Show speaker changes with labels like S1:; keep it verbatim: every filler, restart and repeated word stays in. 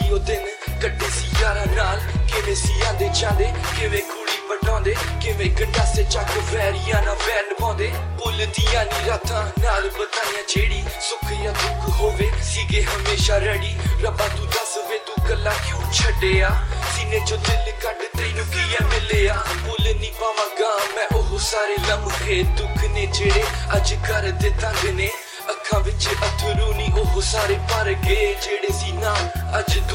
S1: ਸੀ ਉਹ ਦਿਨ ਕੱਟੇ ਸੀ ਯਾਰਾਂ ਨਾਲ ਕਿਵੇਂ ਸੀ ਆਂਦੇ ਜਾਂਦੇ ਕਿਵੇਂ ਕੁੜੀ ਪਟਾਉਂਦੇ ਕਿਵੇਂ ਗੰਡਾਸੇ ਚੱਕ ਵੈਰੀਆਂ ਨਾਲ ਵੈਰ ਨਿਭਾਉਂਦੇ ਭੁੱਲਦੀਆਂ ਨੀ ਰਾਤਾਂ ਨਾਲ ਬਤਾਈਆਂ ਜਿਹੜੀ ਸੁੱਖ ਜਾਂ ਦੁੱਖ ਹੋਵੇ ਸੀਗੇ ਹਮੇਸ਼ਾ ਰੈਡੀ ਰੱਬਾ ਤੂੰ ਦੱਸ ਵੇ ਤੂੰ ਗੱਲਾਂ ਕਿਉਂ ਛੱਡਿਆ ਸੀਨੇ ਚੋਂ ਦਿਲ ਕੱਢ ਤੈਨੂੰ ਕੀ ਐ ਮਿਲਿਆ ਭੁੱਲ ਨੀ ਪਾਵਾਂਗਾ ਮੈਂ ਉਹ ਸਾਰੇ ਲਮਹੇ ਦੁੱਖ ਨੇ ਜਿਹੜੇ ਅੱਜ ਕਰਦੇ ਤੰਗ ਨੇ ਅੱਖਾਂ ਵਿੱਚ ਅਥਰੂ ਨੀ ਉਹ ਸਾਰੇ ਭਰ ਗਏ ਜਿਹੜੇ ਸੀ ਨਾ ਅੱਜ